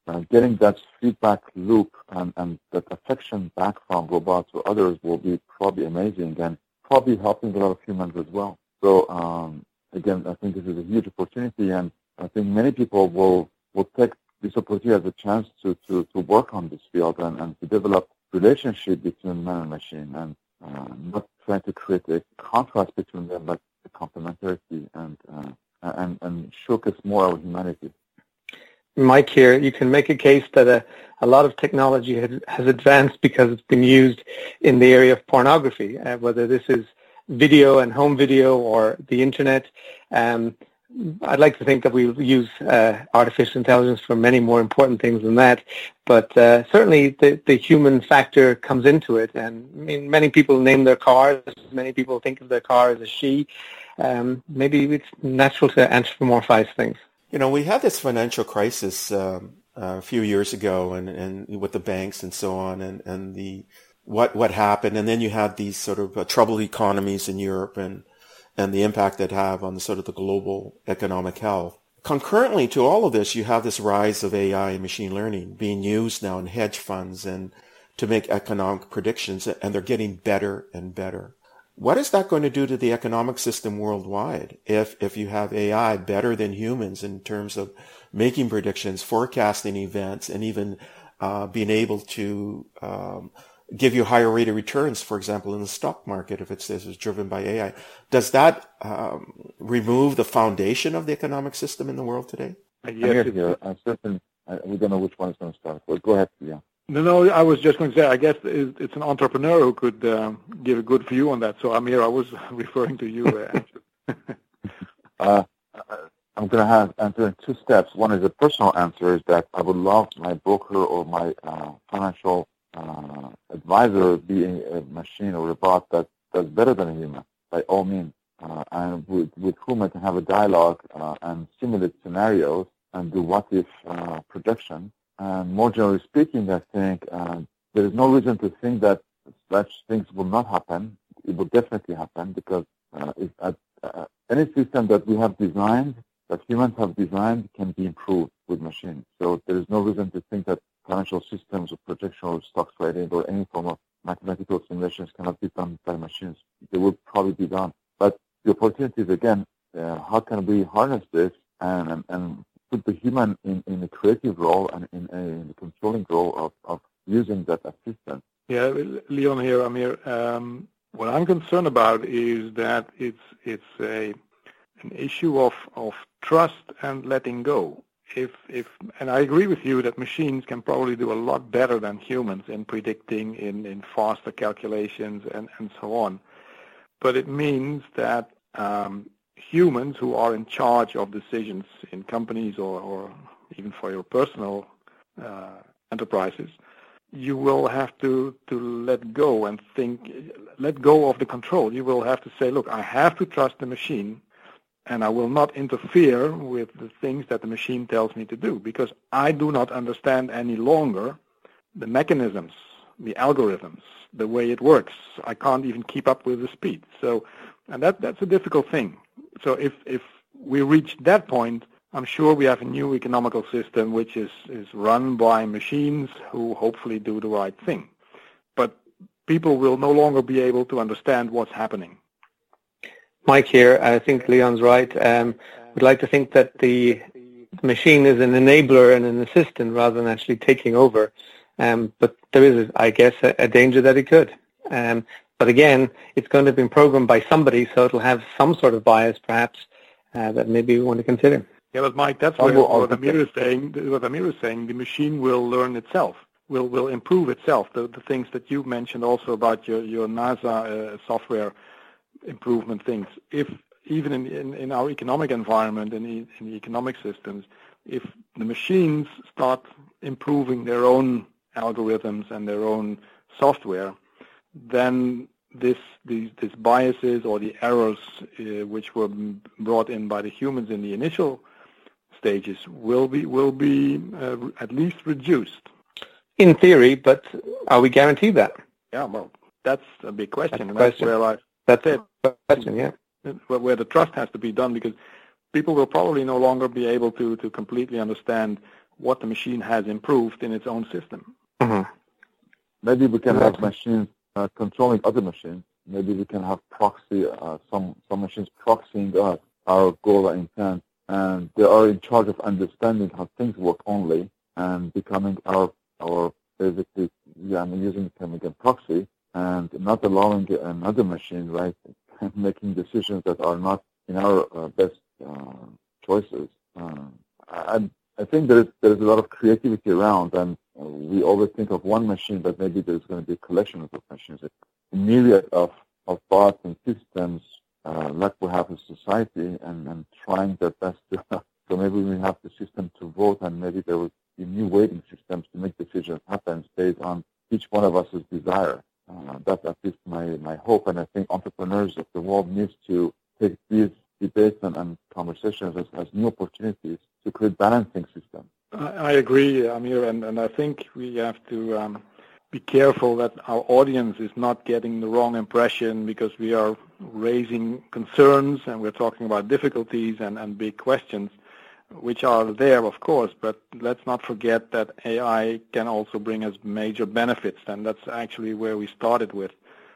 getting that feedback loop and that affection back from robots or others will be probably amazing and probably helping a lot of humans as well. So again, I think this is a huge opportunity, and I think many people will take this opportunity as a chance to work on this field and to develop relationship between man and machine, and not trying to create a contrast between them, but a complementarity and showcase more of humanity. Mike here, you can make a case that a lot of technology has advanced because it's been used in the area of pornography, whether this is video and home video or the internet. I'd like to think that we'll use artificial intelligence for many more important things than that, but certainly the human factor comes into it. And I mean, many people name their cars, many people think of their car as a she. Maybe it's natural to anthropomorphize things. You know, we had this financial crisis a few years ago, and with the banks and so on, and the what happened, and then you had these sort of troubled economies in Europe, and the impact that have on the sort of the global economic health. Concurrently to all of this, you have this rise of AI and machine learning being used now in hedge funds and to make economic predictions, and they're getting better and better. What is that going to do to the economic system worldwide if you have AI better than humans in terms of making predictions, forecasting events, and even being able to give you higher rate of returns, for example, in the stock market if it's driven by AI? Does that remove the foundation of the economic system in the world today? Yes, we don't know which one is going to start. But go ahead, yeah. No, I was just going to say, I guess it's an entrepreneur who could give a good view on that. So, Amir, I was referring to you. I'm going to answer in two steps. One is a personal answer, is that I would love my broker or my financial advisor being a machine or a bot that does better than a human, by all means, and with whom I can have a dialogue and simulate scenarios and do what-if projections. And more generally speaking, I think there is no reason to think that such things will not happen. It will definitely happen, because any system that we have designed, that humans have designed, can be improved with machines. So there is no reason to think that financial systems or projection or stock trading or any form of mathematical simulations cannot be done by machines. They will probably be done. But the opportunity is, again, how can we harness this and put the human in a creative role and in a controlling role of using that assistant? Yeah, Leon here, Amir. What I'm concerned about is that it's an issue of trust and letting go. And I agree with you that machines can probably do a lot better than humans in predicting, in faster calculations and so on. But it means that humans who are in charge of decisions in companies or even for your personal enterprises, you will have to let go and let go of the control. You will have to say, look, I have to trust the machine, and I will not interfere with the things that the machine tells me to do, because I do not understand any longer the mechanisms, the algorithms, the way it works. I can't even keep up with the speed. So, and that's a difficult thing. So if we reach that point, I'm sure we have a new economical system which is run by machines who hopefully do the right thing. But people will no longer be able to understand what's happening. Mike here, I think Leon's right. We'd like to think that the machine is an enabler and an assistant rather than actually taking over. But there is, I guess, a danger that it could. But again, it's going to be programmed by somebody, so it'll have some sort of bias, perhaps, that maybe we want to consider. Yeah, but Mike, that's what Amir is saying. What Amir is saying, the machine will learn itself, will improve itself. The things that you mentioned also about your NASA software improvement things. If even in our economic environment and in the economic systems, if the machines start improving their own algorithms and their own software, then these biases or the errors which were brought in by the humans in the initial stages will be at least reduced. In theory, but are we guaranteed that? Yeah, well, that's a big question. That's the question, yeah. Where the trust has to be done, because people will probably no longer be able to completely understand what the machine has improved in its own system. Mm-hmm. Maybe we can have machines controlling other machines. Maybe we can have proxy, some machines proxying us, our goal or intent, and they are in charge of understanding how things work only and becoming our basically, I'm using the term again, proxy, and not allowing another machine, right, making decisions that are not in our best choices. I think there's a lot of creativity around, and we always think of one machine, but maybe there's going to be a collection of machines, a myriad of bots and systems like we have in society, and trying their best to. So maybe we have the system to vote, and maybe there will be new weighting systems to make decisions happen based on each one of us' desire. That's at least my hope, and I think entrepreneurs of the world need to take these debates and conversations as new opportunities to create balancing systems. I agree, Amir, and I think we have to be careful that our audience is not getting the wrong impression, because we are raising concerns and we're talking about difficulties and big questions, which are there, of course, but let's not forget that AI can also bring us major benefits, and that's actually where we started with.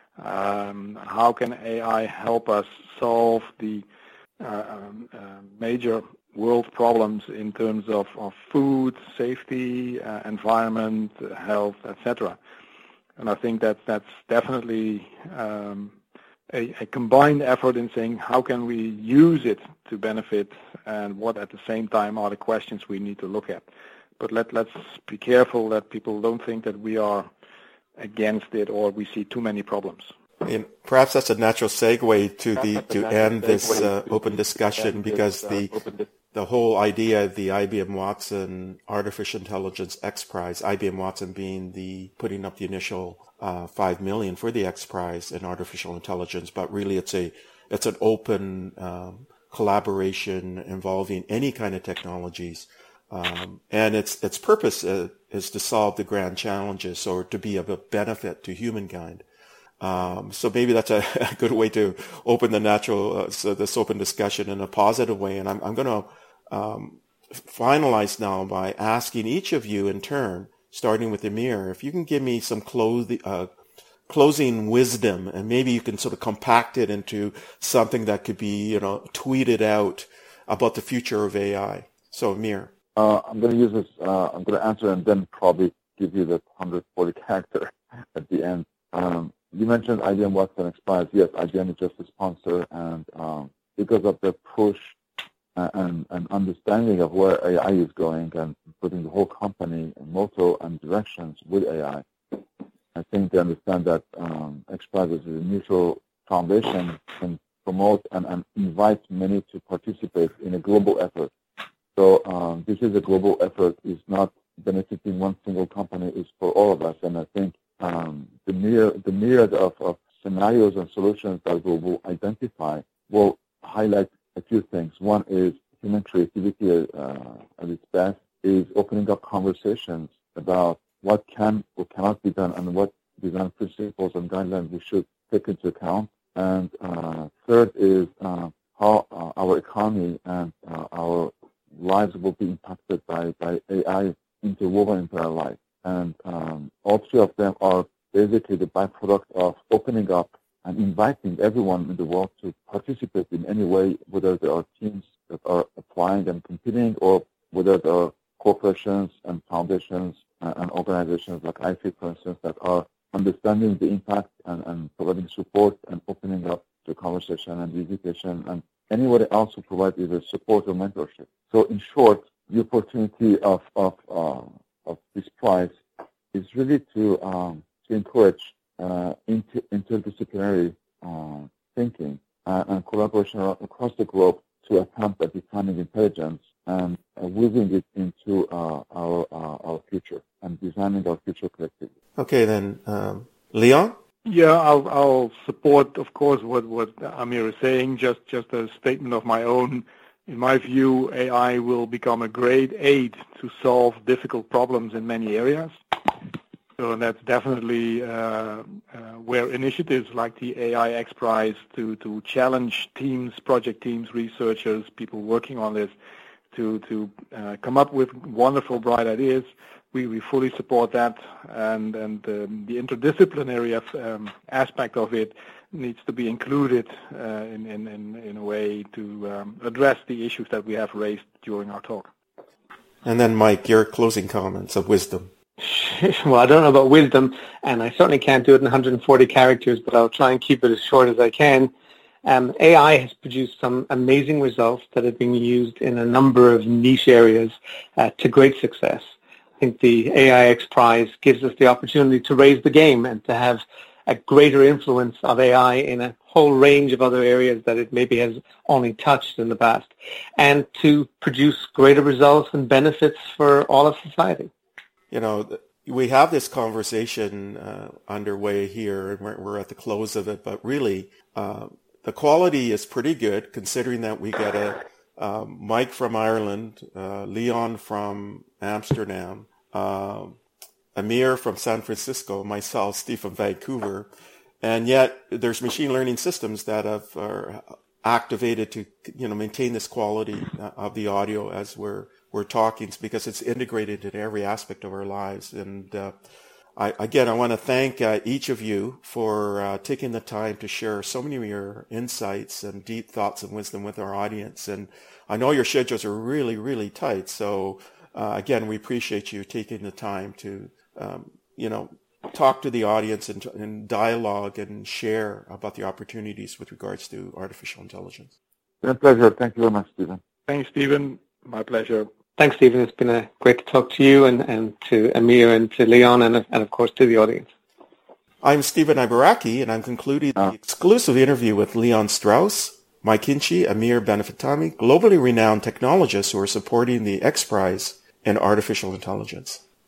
How can AI help us solve the major world problems in terms of food, safety, environment, health, etc.? And I think that's definitely a combined effort in saying how can we use it to benefit, and what at the same time are the questions we need to look at. But let's be careful that people don't think that we are against it or we see too many problems. And perhaps that's a natural segue to end this open discussion, because the whole idea of the IBM Watson Artificial Intelligence X Prize, IBM Watson being putting up the initial $5 million for the X Prize in artificial intelligence, but really it's an open collaboration involving any kind of technologies, and its purpose is to solve the grand challenges, or to be of a benefit to humankind. So maybe that's a good way to open the this open discussion in a positive way. And I'm going to finalize now by asking each of you in turn, starting with Amir, if you can give me some closing wisdom, and maybe you can sort of compact it into something that could be, tweeted out about the future of AI. So Amir. I'm going to use this, I'm going to answer and then probably give you the 140 character at the end. You mentioned IBM Watson X Prize. Yes, IBM is just a sponsor, and because of the push and understanding of where AI is going and putting the whole company in motto and directions with AI, I think they understand that X Prize is a mutual foundation, can promote and invite many to participate in a global effort. So this is a global effort. It's not benefiting one single company. It's for all of us, and I think the myriad of scenarios and solutions that we will identify will highlight a few things. One is human creativity at its best is opening up conversations about what can or cannot be done, and what design principles and guidelines we should take into account. And third is how our economy and our lives will be impacted by AI interwoven into our life. And all three of them are basically the byproduct of opening up and inviting everyone in the world to participate in any way, whether there are teams that are applying and competing, or whether there are corporations and foundations and organizations like IFIT, for instance, that are understanding the impact and providing support and opening up the conversation and the invitation, and anybody else who provides either support or mentorship. So in short, the opportunity of this prize is really to encourage interdisciplinary thinking and collaboration across the globe to attempt at defining intelligence and weaving it into our future and designing our future collectively. Okay, then, Leon? Yeah, I'll support, of course, what Amir is saying. Just a statement of my own. In my view, AI will become a great aid to solve difficult problems in many areas. So that's definitely where initiatives like the AI X Prize to challenge teams, project teams, researchers, people working on this, to come up with wonderful, bright ideas. We fully support that, and the interdisciplinary aspect of it needs to be included in a way to address the issues that we have raised during our talk. And then, Mike, your closing comments of wisdom. Well, I don't know about wisdom, and I certainly can't do it in 140 characters, but I'll try and keep it as short as I can. AI has produced some amazing results that have been used in a number of niche areas to great success. I think the AIX Prize gives us the opportunity to raise the game and to have a greater influence of AI in a whole range of other areas that it maybe has only touched in the past, and to produce greater results and benefits for all of society. You know, we have this conversation underway here, and we're at the close of it, but really the quality is pretty good considering that we get a Mike from Ireland, Leon from Amsterdam, Amir from San Francisco, myself, Steve from Vancouver, and yet there's machine learning systems that are activated to maintain this quality of the audio as we're talking, because it's integrated in every aspect of our lives. And I want to thank each of you for taking the time to share so many of your insights and deep thoughts and wisdom with our audience. And I know your schedules are really, really tight. So again, we appreciate you taking the time to, talk to the audience and dialogue and share about the opportunities with regards to artificial intelligence. It's been a pleasure. Thank you very much, Stephen. Thanks, Stephen. My pleasure. Thanks, Stephen. It's been great to talk to you and to Amir and to Leon and of course to the audience. I'm Stephen Ibaraki, and I'm concluding the exclusive interview with Leon Strauss, Mike Hinchey, Amir Benefitami, globally renowned technologists who are supporting the X Prize in Artificial Intelligence.